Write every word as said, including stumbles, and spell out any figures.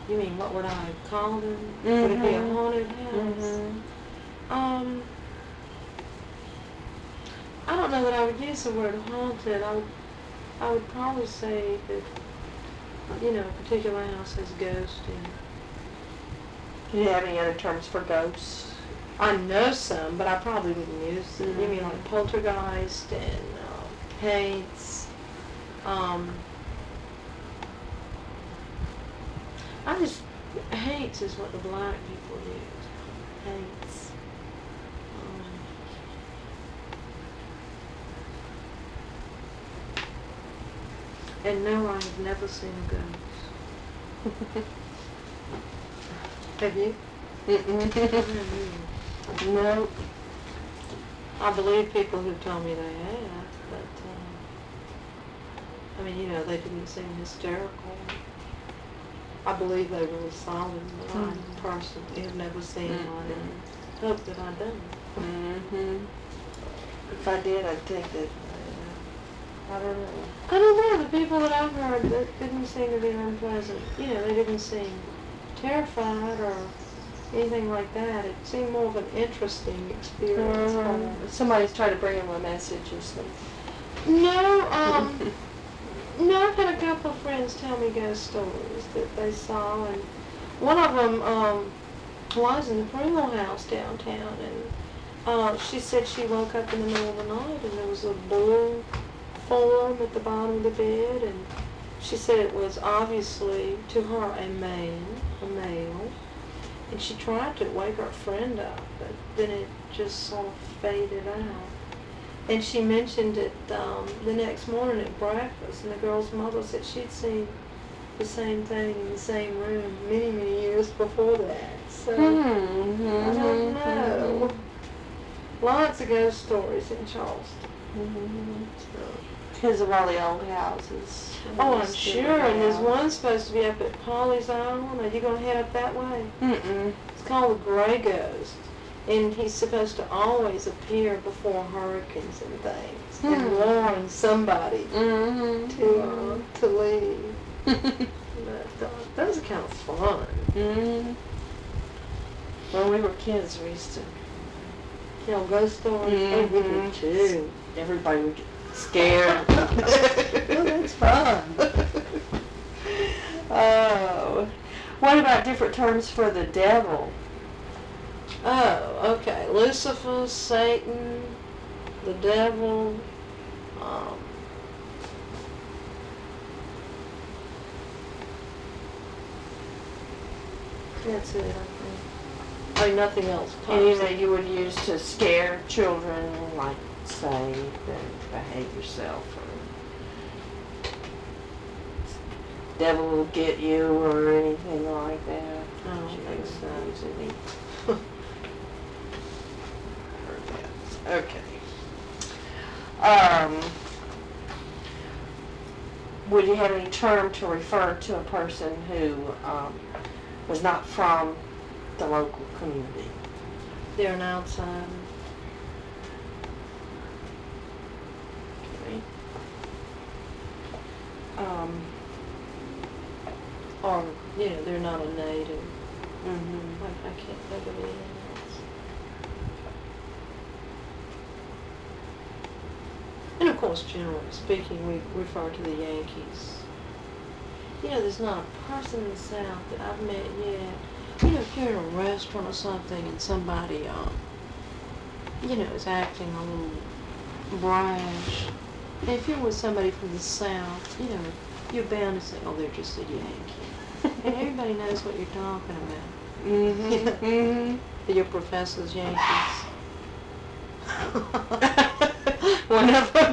You mean, what would I call them? Mm-hmm. Would it be a haunted house? Mm-hmm. Um, I don't know that I would use the word haunted. I would, I would probably say that, you know, a particular house has ghosts in it. Do you have any other terms for ghosts? I know some, but I probably wouldn't use them. Mm-hmm. You mean like poltergeist and um, haunts? Um, I just, haunts is what the black people use. Haunts. Um, and no, I have never seen a ghost. Have you? Mm-mm. No. I believe people who told me they have, but, um, I mean, you know, they didn't seem hysterical. I believe they really saw them, but mm-hmm. I personally have never seen mm-hmm. one and hope that I don't. Mm-hmm. If I did, I'd think that, uh, I don't know. I don't know, the people that I've heard that didn't seem to be unpleasant. You know, they didn't seem terrified or anything like that. It seemed more of an interesting experience. Mm-hmm. Somebody's trying to bring them a message or something. No, um, no, I've had a couple of friends tell me ghost stories that they saw, and one of them um, was in the Pringle house downtown, and uh, she said she woke up in the middle of the night and there was a blue form at the bottom of the bed, and she said it was obviously, to her, a man, a male, and she tried to wake her friend up, but then it just sort of faded out. And she mentioned it um, the next morning at breakfast, and the girl's mother said she'd seen the same thing in the same room many, many years before that. So, mm-hmm. I don't know. Lots of ghost stories in Charleston. Mm-hmm. So. Because of all the old houses. Oh, I'm sure. And there's one supposed to be up at Polly's Island. Are you going to head up that way? Mm-mm. It's called the Gray Ghost. And he's supposed to always appear before hurricanes and things mm. and warn somebody mm-hmm. to uh, to leave. But uh, those are kind of fun. Mm-hmm. When we were kids, we used to tell ghost stories. Mm-hmm. Oh, we did too. Everybody would get scared. Well, that's fun. Oh. What about different terms for the devil? Oh, okay. Lucifer, Satan, the devil. Um, that's it, I think. I mean, nothing else. Any that you would use to scare children, like say, then behave yourself, or devil will get you, or anything like that. I don't think so. Okay. Um, would you have any term to refer to a person who um, was not from the local community? They're an outsider. Okay. Um, or, you know, they're not a native. Mm-hmm. I, I can't think of anything else. And of course, generally speaking, we refer to the Yankees. You know, there's not a person in the South that I've met yet. You know, if you're in a restaurant or something and somebody, um, you know, is acting a little brash, and if you're with somebody from the South, you know, you're bound to say, oh, they're just a Yankee. And everybody knows what you're talking about. Mm-hmm. You know, mm-hmm. your professor's Yankees. Whenever